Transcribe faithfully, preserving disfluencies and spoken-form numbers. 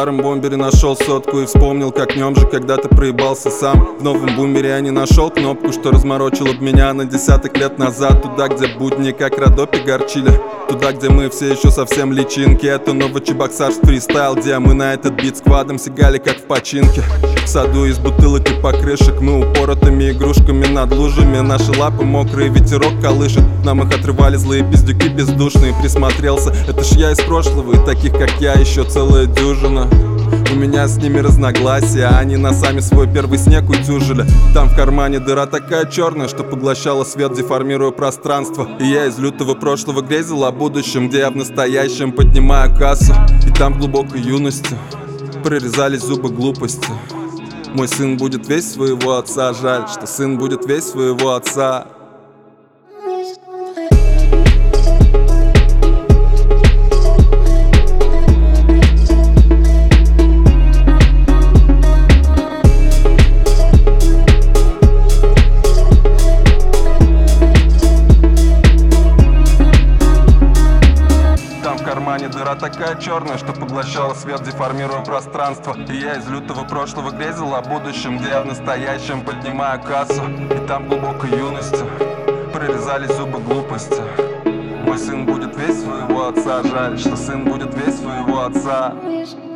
старом бомбере нашел сотку и вспомнил, как в нем же когда-то проебался сам. В новом бумере я не нашел кнопку, что разморочила б меня на десяток лет назад. Туда, где будни как Родопи горчили, туда, где мы все еще совсем личинки. Это Новочебоксарск фристайл, где мы на этот бит сквадом сигали как в починке. В саду из бутылок и покрышек мы упоротыми игрушками над лужами. Наши лапы мокрые, ветерок колышет, нам их отрывали злые пиздюки бездушные. Присмотрелся, это ж я из прошлого, и таких как я еще целая дюжина. У меня с ними разногласия, они носами свой первый снег утюжили. Там в кармане дыра такая черная, что поглощала свет, деформируя пространство. И я из лютого прошлого грезил о будущем, где я в настоящем поднимаю кассу. И там в глубокой юности прорезались зубы глупости. Мой сын будет весь своего отца, жаль, что сын будет весь своего отца. Дыра такая черная, что поглощала свет, деформируя пространство. И я из лютого прошлого грезил о будущем, где я в настоящем поднимаю кассу. И там в глубокой юности прорезались зубы глупости. Мой сын будет весь своего отца, жаль, что сын будет весь своего отца.